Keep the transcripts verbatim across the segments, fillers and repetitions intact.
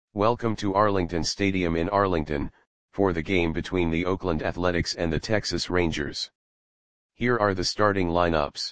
Welcome to Arlington Stadium in Arlington, for the game between the Oakland Athletics and the Texas Rangers. Here are the starting lineups.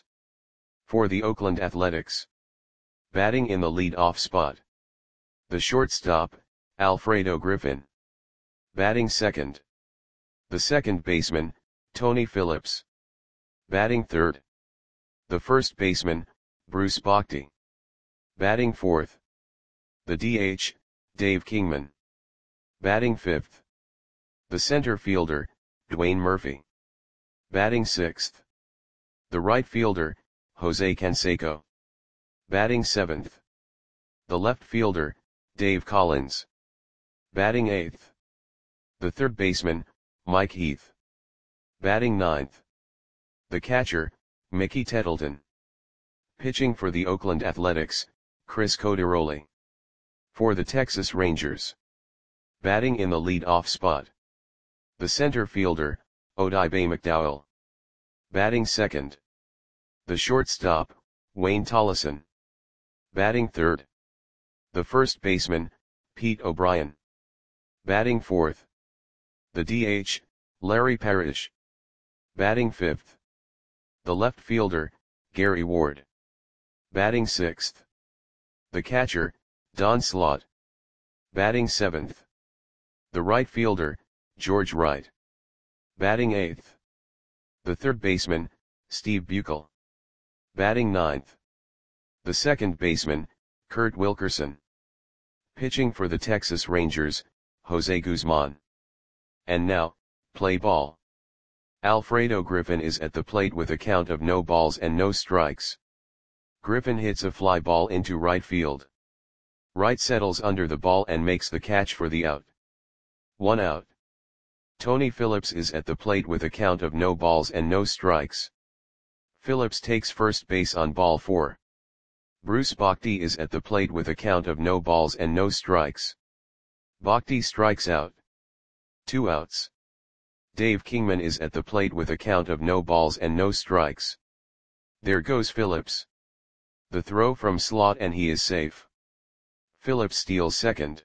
For the Oakland Athletics. Batting in the lead-off spot. The shortstop, Alfredo Griffin. Batting second. The second baseman, Tony Phillips. Batting third. The first baseman, Bruce Bochy. Batting fourth. The D H, Dave Kingman. Batting fifth. The center fielder, Dwayne Murphy. Batting sixth. The right fielder, Jose Canseco. Batting seventh. The left fielder, Dave Collins. Batting eighth. The third baseman, Mike Heath. Batting ninth. The catcher, Mickey Tettleton. Pitching for the Oakland Athletics, Chris Coderoli. For the Texas Rangers. Batting in the lead-off spot. The center fielder, Odibe McDowell. Batting second. The shortstop, Wayne Tollison. Batting third. The first baseman, Pete O'Brien. Batting fourth. The D H, Larry Parrish. Batting fifth. The left fielder, Gary Ward. Batting sixth. The catcher, Don Slaught. Batting seventh. The right fielder, George Wright. Batting eighth. The third baseman, Steve Buechel. Batting ninth. The second baseman, Kurt Wilkerson. Pitching for the Texas Rangers, Jose Guzman. And now, play ball. Alfredo Griffin is at the plate with a count of no balls and no strikes. Griffin hits a fly ball into right field. Wright settles under the ball and makes the catch for the out. One out. Tony Phillips is at the plate with a count of no balls and no strikes. Phillips takes first base on ball four. Bruce Bochy is at the plate with a count of no balls and no strikes. Bochy strikes out. Two outs. Dave Kingman is at the plate with a count of no balls and no strikes. There goes Phillips. The throw from Slaught and he is safe. Phillips steals second.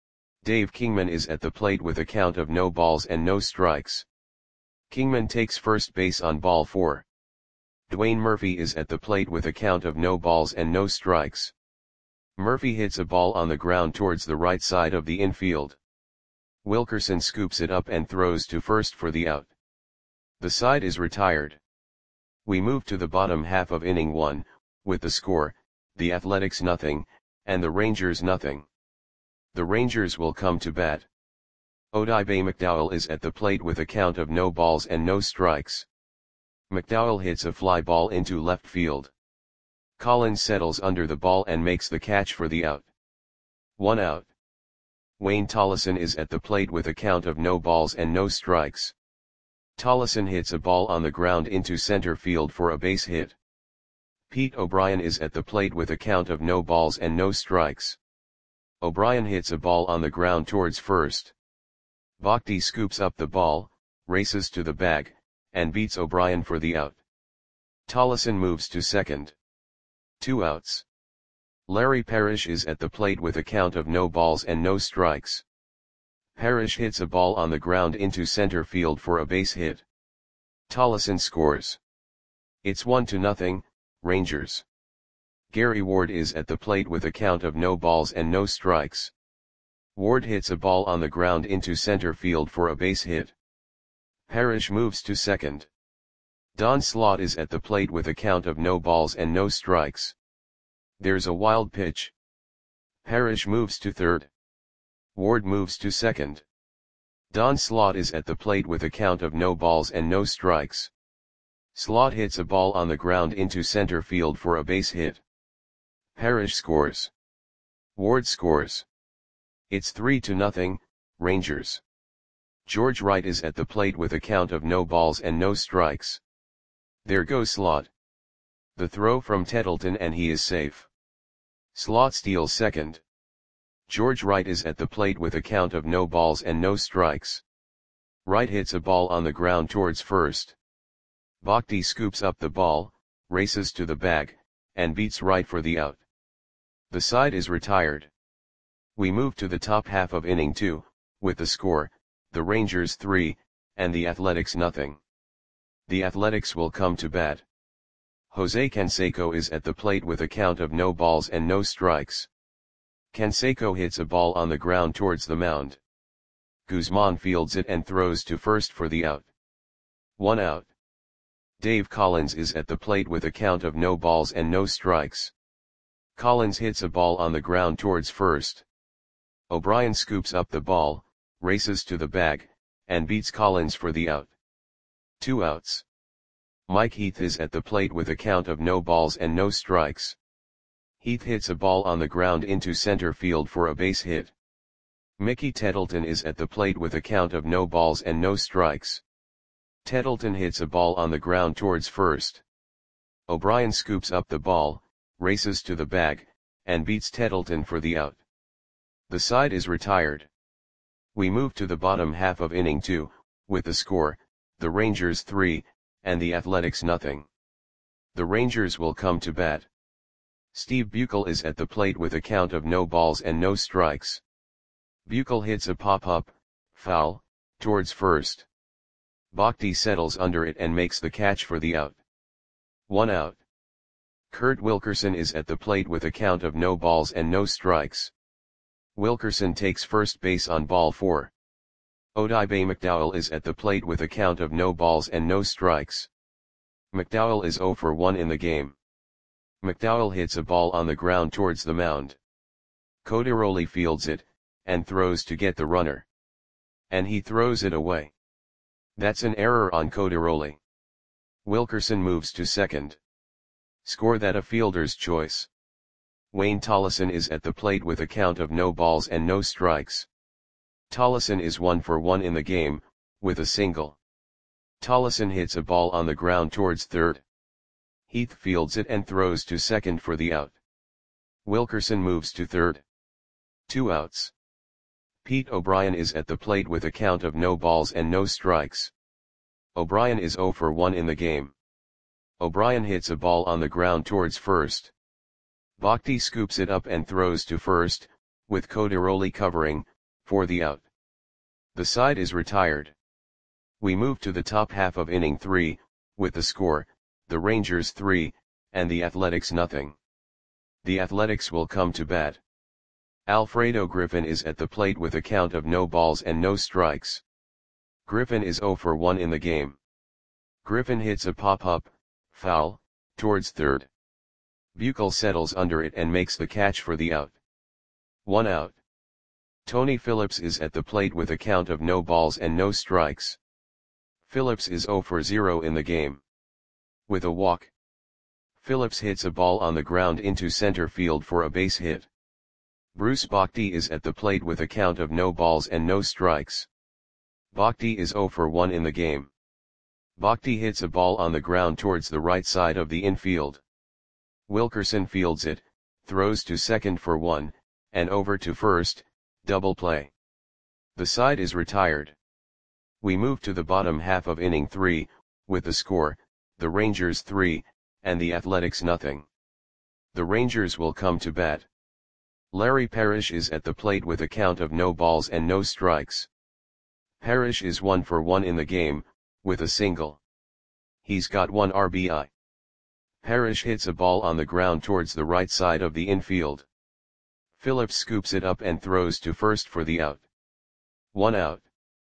Dave Kingman is at the plate with a count of no balls and no strikes. Kingman takes first base on ball four. Dwayne Murphy is at the plate with a count of no balls and no strikes. Murphy hits a ball on the ground towards the right side of the infield. Wilkerson scoops it up and throws to first for the out. The side is retired. We move to the bottom half of inning one, with the score, the Athletics nothing, and the Rangers nothing. The Rangers will come to bat. Odibe McDowell is at the plate with a count of no balls and no strikes. McDowell hits a fly ball into left field. Collins settles under the ball and makes the catch for the out. One out. Wayne Tollison is at the plate with a count of no balls and no strikes. Tollison hits a ball on the ground into center field for a base hit. Pete O'Brien is at the plate with a count of no balls and no strikes. O'Brien hits a ball on the ground towards first. Bochy scoops up the ball, races to the bag, and beats O'Brien for the out. Tollison moves to second. Two outs. Larry Parrish is at the plate with a count of no balls and no strikes. Parrish hits a ball on the ground into center field for a base hit. Tollison scores. It's one to nothing, Rangers. Gary Ward is at the plate with a count of no balls and no strikes. Ward hits a ball on the ground into center field for a base hit. Parrish moves to second. Don Slaught is at the plate with a count of no balls and no strikes. There's a wild pitch. Parrish moves to third. Ward moves to second. Don Slaught is at the plate with a count of no balls and no strikes. Slaught hits a ball on the ground into center field for a base hit. Parrish scores. Ward scores. It's three to nothing, Rangers. George Wright is at the plate with a count of no balls and no strikes. There goes Slaught. The throw from Tettleton and he is safe. Slaught steals second. George Wright is at the plate with a count of no balls and no strikes. Wright hits a ball on the ground towards first. Bochy scoops up the ball, races to the bag, and beats Wright for the out. The side is retired. We move to the top half of inning two, with the score, the Rangers three, and the Athletics nothing. The Athletics will come to bat. Jose Canseco is at the plate with a count of no balls and no strikes. Canseco hits a ball on the ground towards the mound. Guzman fields it and throws to first for the out. One out. Dave Collins is at the plate with a count of no balls and no strikes. Collins hits a ball on the ground towards first. O'Brien scoops up the ball, races to the bag, and beats Collins for the out. Two outs. Mike Heath is at the plate with a count of no balls and no strikes. Heath hits a ball on the ground into center field for a base hit. Mickey Tettleton is at the plate with a count of no balls and no strikes. Tettleton hits a ball on the ground towards first. O'Brien scoops up the ball, races to the bag, and beats Tettleton for the out. The side is retired. We move to the bottom half of inning two, with the score, the Rangers three, and the Athletics nothing. The Rangers will come to bat. Steve Buechel is at the plate with a count of no balls and no strikes. Buechel hits a pop-up, foul, towards first. Bakhti settles under it and makes the catch for the out. One out. Kurt Wilkerson is at the plate with a count of no balls and no strikes. Wilkerson takes first base on ball four. Odibe McDowell is at the plate with a count of no balls and no strikes. McDowell is zero for one in the game. McDowell hits a ball on the ground towards the mound. Coderoli fields it, and throws to get the runner. And he throws it away. That's an error on Coderoli. Wilkerson moves to second. Score that a fielder's choice. Wayne Tollison is at the plate with a count of no balls and no strikes. Tollison is one for one in the game, with a single. Tollison hits a ball on the ground towards third. Heath fields it and throws to second for the out. Wilkerson moves to third. Two outs. Pete O'Brien is at the plate with a count of no balls and no strikes. O'Brien is zero for one in the game. O'Brien hits a ball on the ground towards first. Bakhti scoops it up and throws to first, with Coderoli covering, for the out. The side is retired. We move to the top half of inning three, with the score, the Rangers three, and the Athletics nothing. The Athletics will come to bat. Alfredo Griffin is at the plate with a count of no balls and no strikes. Griffin is zero for one in the game. Griffin hits a pop-up, foul, towards third. Buechel settles under it and makes the catch for the out. One out. Tony Phillips is at the plate with a count of no balls and no strikes. Phillips is zero for zero in the game. With a walk. Phillips hits a ball on the ground into center field for a base hit. Bruce Bakhti is at the plate with a count of no balls and no strikes. Bakhti is zero for one in the game. Bakhti hits a ball on the ground towards the right side of the infield. Wilkerson fields it, throws to second for one, and over to first, double play. The side is retired. We move to the bottom half of inning three, with the score, the Rangers three, and the Athletics nothing. The Rangers will come to bat. Larry Parrish is at the plate with a count of no balls and no strikes. Parrish is one for one in the game, with a single. He's got one R B I. Parrish hits a ball on the ground towards the right side of the infield. Phillips scoops it up and throws to first for the out. One out.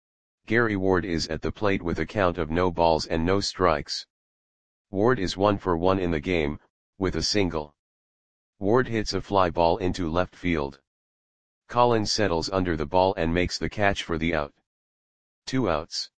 Gary Ward is at the plate with a count of no balls and no strikes. Ward is one for one in the game, with a single. Ward hits a fly ball into left field. Collins settles under the ball and makes the catch for the out. Two outs.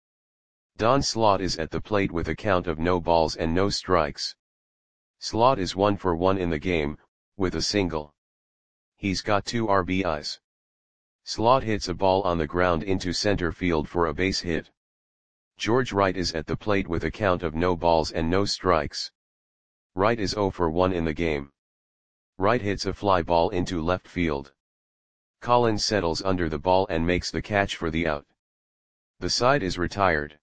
Don Slaught is at the plate with a count of no balls and no strikes. Slaught is one for one in the game, with a single. He's got two R B Is. Slaught hits a ball on the ground into center field for a base hit. George Wright is at the plate with a count of no balls and no strikes. Wright is zero for one in the game. Wright hits a fly ball into left field. Collins settles under the ball and makes the catch for the out. The side is retired.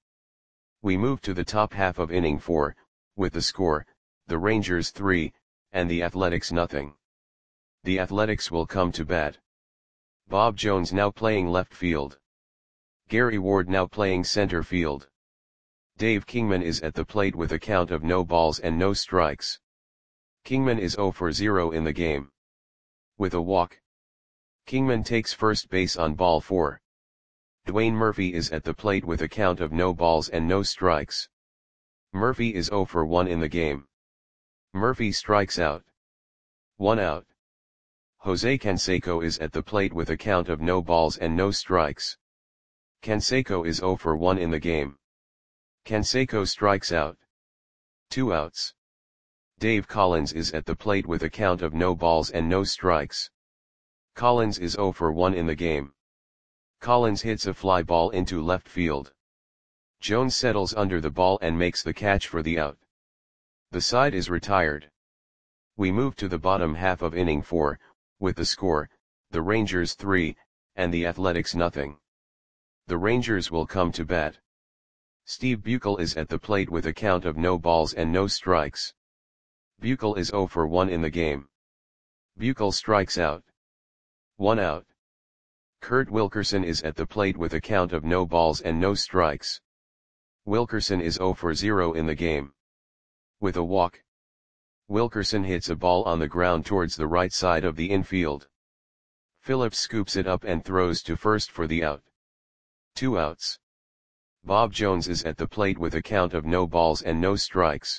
We move to the top half of inning four, with the score, the Rangers three, and the Athletics nothing. The Athletics will come to bat. Bob Jones now playing left field. Gary Ward now playing center field. Dave Kingman is at the plate with a count of no balls and no strikes. Kingman is zero for zero in the game. With a walk, Kingman takes first base on ball four. Dwayne Murphy is at the plate with a count of no balls and no strikes. Murphy is zero for one in the game. Murphy strikes out. One out. Jose Canseco is at the plate with a count of no balls and no strikes. Canseco is zero for one in the game. Canseco strikes out. Two outs. Dave Collins is at the plate with a count of no balls and no strikes. Collins is zero for one in the game. Collins hits a fly ball into left field. Jones settles under the ball and makes the catch for the out. The side is retired. We move to the bottom half of inning four, with the score, the Rangers three, and the Athletics nothing. The Rangers will come to bat. Steve Buechel is at the plate with a count of no balls and no strikes. Buechel is zero for one in the game. Buechel strikes out. One out. Kurt Wilkerson is at the plate with a count of no balls and no strikes. Wilkerson is zero for zero in the game. With a walk, Wilkerson hits a ball on the ground towards the right side of the infield. Phillips scoops it up and throws to first for the out. Two outs. Bob Jones is at the plate with a count of no balls and no strikes.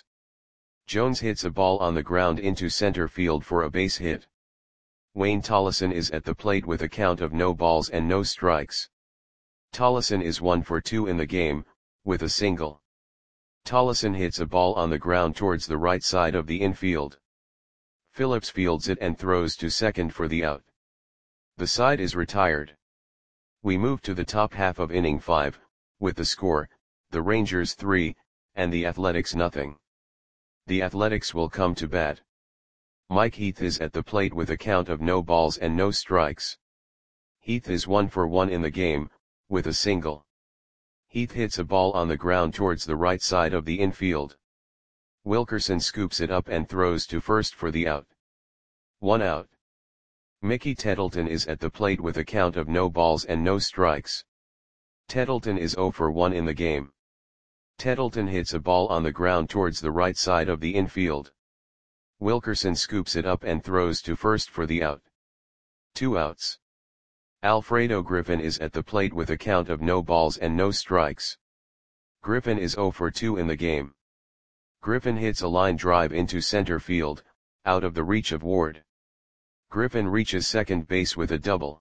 Jones hits a ball on the ground into center field for a base hit. Wayne Tollison is at the plate with a count of no balls and no strikes. Tollison is one for two in the game, with a single. Tollison hits a ball on the ground towards the right side of the infield. Phillips fields it and throws to second for the out. The side is retired. We move to the top half of inning five, with the score, the Rangers three, and the Athletics nothing. The Athletics will come to bat. Mike Heath is at the plate with a count of no balls and no strikes. Heath is one for one in the game, with a single. Heath hits a ball on the ground towards the right side of the infield. Wilkerson scoops it up and throws to first for the out. One out. Mickey Tettleton is at the plate with a count of no balls and no strikes. Tettleton is zero for one in the game. Tettleton hits a ball on the ground towards the right side of the infield. Wilkerson scoops it up and throws to first for the out. Two outs. Alfredo Griffin is at the plate with a count of no balls and no strikes. Griffin is zero for two in the game. Griffin hits a line drive into center field, out of the reach of Ward. Griffin reaches second base with a double.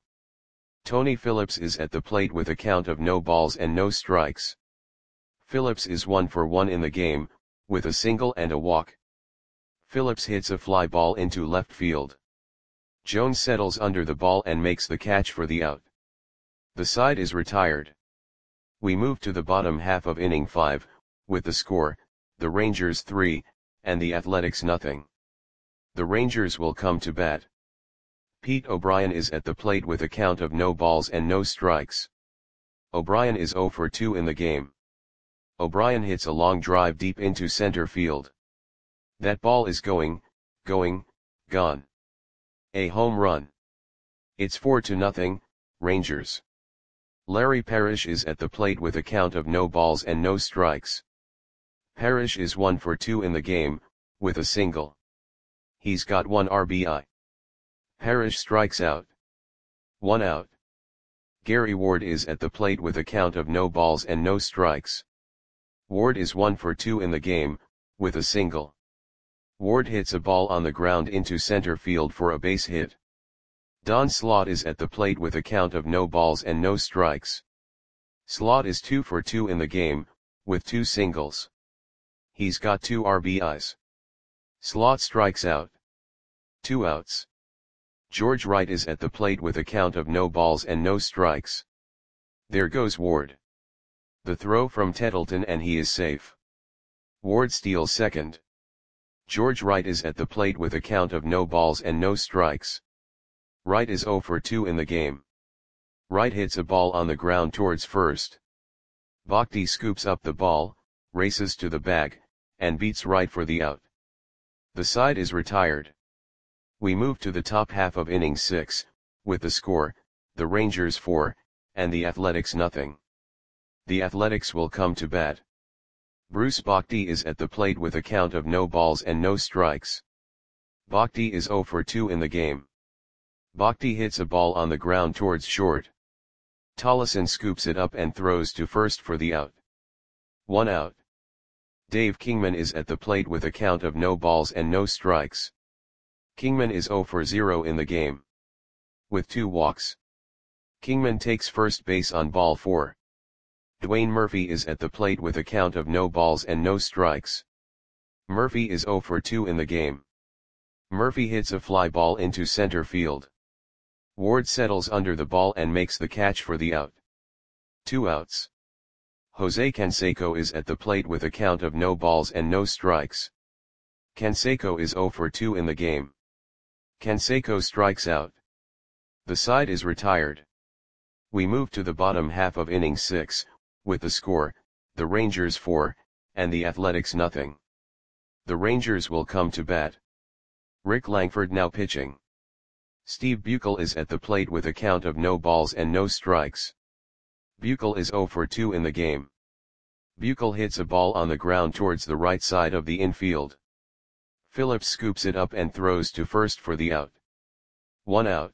Tony Phillips is at the plate with a count of no balls and no strikes. Phillips is one for one in the game, with a single and a walk. Phillips hits a fly ball into left field. Jones settles under the ball and makes the catch for the out. The side is retired. We move to the bottom half of inning five, with the score, the Rangers three, and the Athletics nothing. The Rangers will come to bat. Pete O'Brien is at the plate with a count of no balls and no strikes. O'Brien is zero for two in the game. O'Brien hits a long drive deep into center field. That ball is going, going, gone. A home run. It's four to nothing, Rangers. Larry Parrish is at the plate with a count of no balls and no strikes. Parrish is one for two in the game, with a single. He's got one R B I. Parrish strikes out. One out. Gary Ward is at the plate with a count of no balls and no strikes. Ward is one for two in the game, with a single. Ward hits a ball on the ground into center field for a base hit. Don Slaught is at the plate with a count of no balls and no strikes. Slaught is two for two in the game, with two singles. He's got two R B Is. Slaught strikes out. Two outs. George Wright is at the plate with a count of no balls and no strikes. There goes Ward. The throw from Tettleton and he is safe. Ward steals second. George Wright is at the plate with a count of no balls and no strikes. Wright is zero for two in the game. Wright hits a ball on the ground towards first. Bhakti scoops up the ball, races to the bag, and beats Wright for the out. The side is retired. We move to the top half of inning six, with the score, the Rangers four, and the Athletics nothing. The Athletics will come to bat. Bruce Bhakti is at the plate with a count of no balls and no strikes. Bhakti is zero for two in the game. Bhakti hits a ball on the ground towards short. Tollison scoops it up and throws to first for the out. One out. Dave Kingman is at the plate with a count of no balls and no strikes. Kingman is zero for zero in the game. With two walks. Kingman takes first base on ball four. Dwayne Murphy is at the plate with a count of no balls and no strikes. Murphy is zero for two in the game. Murphy hits a fly ball into center field. Ward settles under the ball and makes the catch for the out. Two outs. Jose Canseco is at the plate with a count of no balls and no strikes. Canseco is zero for two in the game. Canseco strikes out. The side is retired. We move to the bottom half of inning six, with the score, the Rangers four, and the Athletics nothing. The Rangers will come to bat. Rick Langford now pitching. Steve Buechel is at the plate with a count of no balls and no strikes. Buechel is zero for two in the game. Buechel hits a ball on the ground towards the right side of the infield. Phillips scoops it up and throws to first for the out. One out.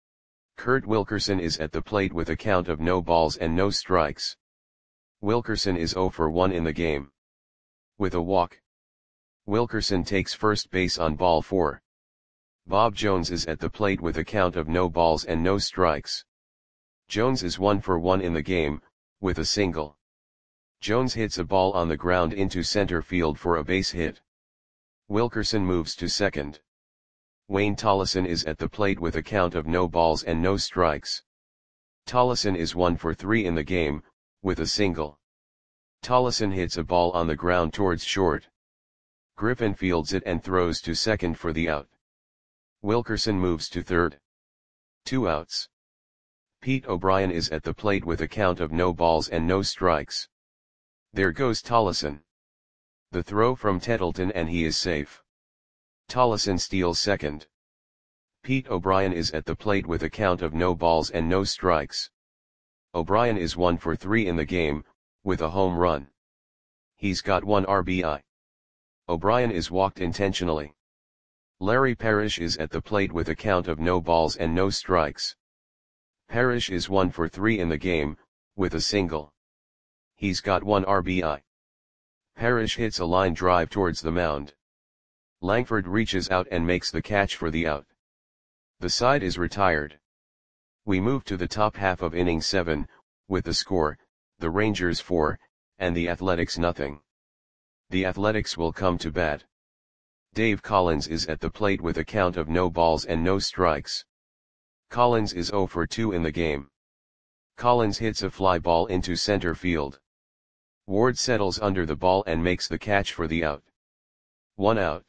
Kurt Wilkerson is at the plate with a count of no balls and no strikes. Wilkerson is zero for one in the game. With a walk. Wilkerson takes first base on ball four. Bob Jones is at the plate with a count of no balls and no strikes. Jones is one for one in the game, with a single. Jones hits a ball on the ground into center field for a base hit. Wilkerson moves to second. Wayne Tollison is at the plate with a count of no balls and no strikes. Tollison is one for three in the game, with a single. Tollison hits a ball on the ground towards short. Griffin fields it and throws to second for the out. Wilkerson moves to third. Two outs. Pete O'Brien is at the plate with a count of no balls and no strikes. There goes Tollison. The throw from Tettleton and he is safe. Tollison steals second. Pete O'Brien is at the plate with a count of no balls and no strikes. O'Brien is one for three in the game, with a home run. He's got one R B I. O'Brien is walked intentionally. Larry Parrish is at the plate with a count of no balls and no strikes. Parrish is one for three in the game, with a single. He's got one R B I. Parrish hits a line drive towards the mound. Langford reaches out and makes the catch for the out. The side is retired. We move to the top half of inning seven, with the score, the Rangers four, and the Athletics nothing. The Athletics will come to bat. Dave Collins is at the plate with a count of no balls and no strikes. Collins is zero for two in the game. Collins hits a fly ball into center field. Ward settles under the ball and makes the catch for the out. One out.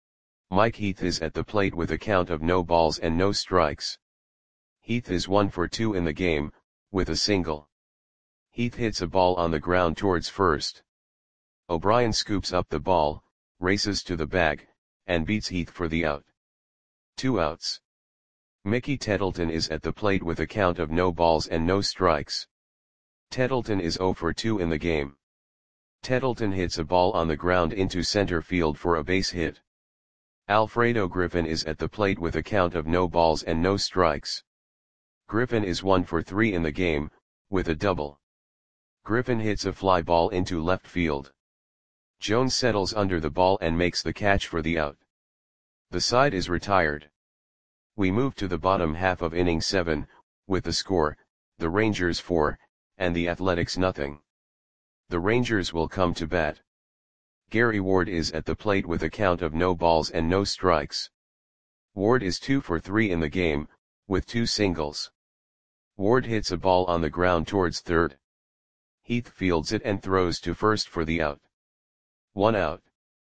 Mike Heath is at the plate with a count of no balls and no strikes. Heath is one for two in the game, with a single. Heath hits a ball on the ground towards first. O'Brien scoops up the ball, races to the bag, and beats Heath for the out. Two outs. Mickey Tettleton is at the plate with a count of no balls and no strikes. Tettleton is zero for two in the game. Tettleton hits a ball on the ground into center field for a base hit. Alfredo Griffin is at the plate with a count of no balls and no strikes. Griffin is one for three in the game, with a double. Griffin hits a fly ball into left field. Jones settles under the ball and makes the catch for the out. The side is retired. We move to the bottom half of inning seven, with the score, the Rangers four, and the Athletics nothing. The Rangers will come to bat. Gary Ward is at the plate with a count of no balls and no strikes. Ward is two for three in the game, with two singles. Ward hits a ball on the ground towards third. Heath fields it and throws to first for the out. One out.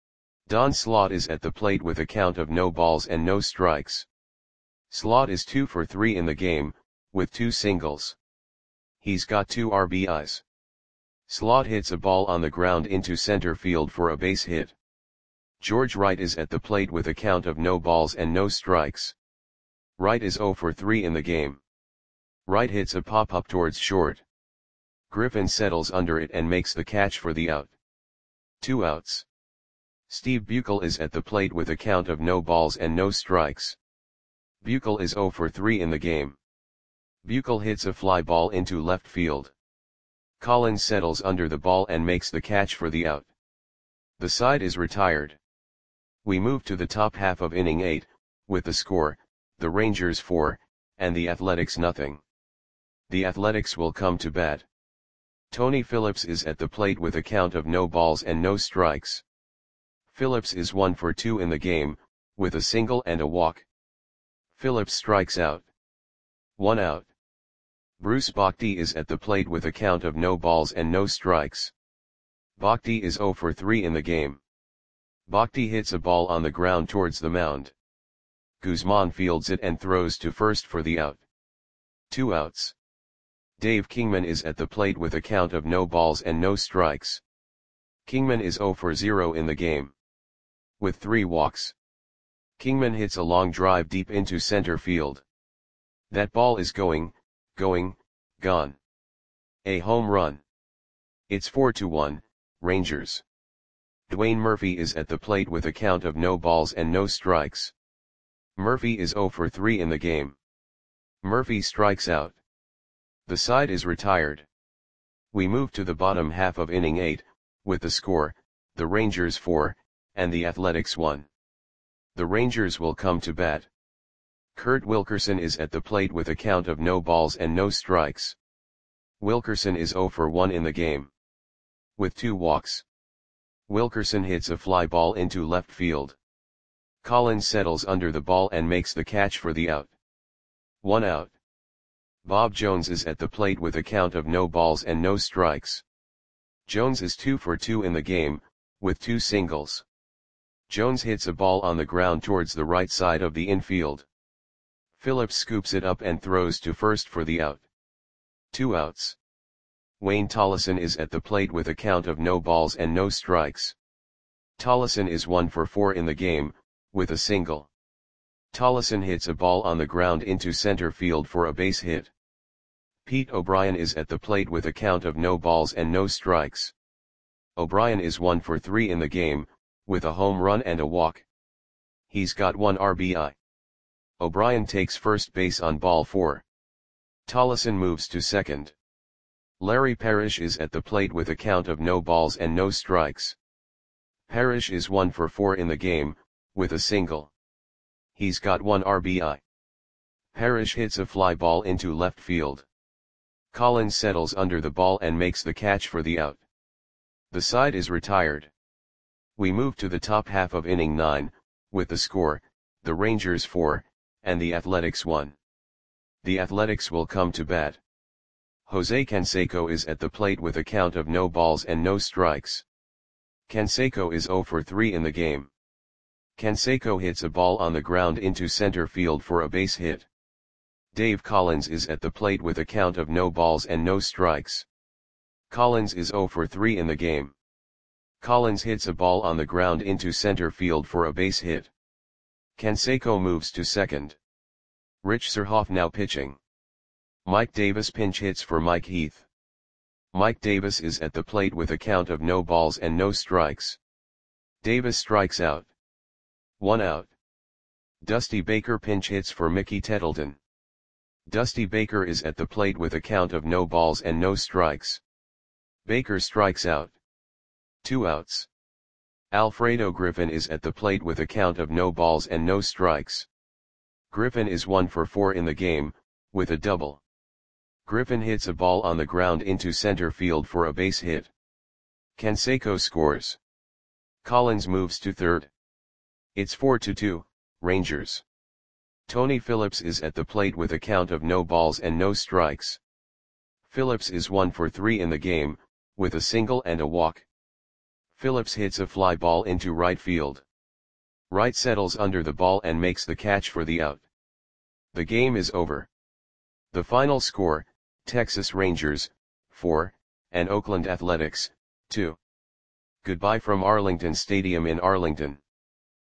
Don Slaught is at the plate with a count of no balls and no strikes. Slaught is two for three in the game, with two singles. He's got two R B Is. Slaught hits a ball on the ground into center field for a base hit. George Wright is at the plate with a count of no balls and no strikes. Wright is zero for three in the game. Wright hits a pop-up towards short. Griffin settles under it and makes the catch for the out. Two outs. Steve Buechel is at the plate with a count of no balls and no strikes. Buechel is zero for three in the game. Buechel hits a fly ball into left field. Collins settles under the ball and makes the catch for the out. The side is retired. We move to the top half of inning eight, with the score, the Rangers four, and the Athletics nothing. The Athletics will come to bat. Tony Phillips is at the plate with a count of no balls and no strikes. Phillips is one for two in the game, with a single and a walk. Phillips strikes out. One out. Bruce Bochy is at the plate with a count of no balls and no strikes. Bochy is zero for three in the game. Bochy hits a ball on the ground towards the mound. Guzman fields it and throws to first for the out. Two outs. Dave Kingman is at the plate with a count of no balls and no strikes. Kingman is zero for zero in the game. With three walks. Kingman hits a long drive deep into center field. That ball is going, going, gone. A home run. It's four to one, Rangers. Dwayne Murphy is at the plate with a count of no balls and no strikes. Murphy is zero for three in the game. Murphy strikes out. The side is retired. We move to the bottom half of inning eight, with the score, the Rangers four, and the Athletics one. The Rangers will come to bat. Kurt Wilkerson is at the plate with a count of no balls and no strikes. Wilkerson is zero for one in the game. With two walks. Wilkerson hits a fly ball into left field. Collins settles under the ball and makes the catch for the out. One out. Bob Jones is at the plate with a count of no balls and no strikes. Jones is two for two in the game, with two singles. Jones hits a ball on the ground towards the right side of the infield. Phillips scoops it up and throws to first for the out. Two outs. Wayne Tollison is at the plate with a count of no balls and no strikes. Tollison is one for four in the game, with a single. Tollison hits a ball on the ground into center field for a base hit. Pete O'Brien is at the plate with a count of no balls and no strikes. O'Brien is one for three in the game, with a home run and a walk. He's got one R B I. O'Brien takes first base on ball four. Tollison moves to second. Larry Parrish is at the plate with a count of no balls and no strikes. Parrish is one for four in the game, with a single. He's got one R B I. Parrish hits a fly ball into left field. Collins settles under the ball and makes the catch for the out. The side is retired. We move to the top half of inning nine, with the score, the Rangers four, and the Athletics one. The Athletics will come to bat. Jose Canseco is at the plate with a count of no balls and no strikes. Canseco is zero for three in the game. Canseco hits a ball on the ground into center field for a base hit. Dave Collins is at the plate with a count of no balls and no strikes. Collins is zero for three in the game. Collins hits a ball on the ground into center field for a base hit. Canseco moves to second. Rich Surhoff now pitching. Mike Davis pinch hits for Mike Heath. Mike Davis is at the plate with a count of no balls and no strikes. Davis strikes out. One out. Dusty Baker pinch hits for Mickey Tettleton. Dusty Baker is at the plate with a count of no balls and no strikes. Baker strikes out. Two outs. Alfredo Griffin is at the plate with a count of no balls and no strikes. Griffin is one for four in the game, with a double. Griffin hits a ball on the ground into center field for a base hit. Canseco scores. Collins moves to third. It's four to two, Rangers. Tony Phillips is at the plate with a count of no balls and no strikes. Phillips is one for three in the game, with a single and a walk. Phillips hits a fly ball into right field. Wright settles under the ball and makes the catch for the out. The game is over. The final score, Texas Rangers, four, and Oakland Athletics, two. Goodbye from Arlington Stadium in Arlington.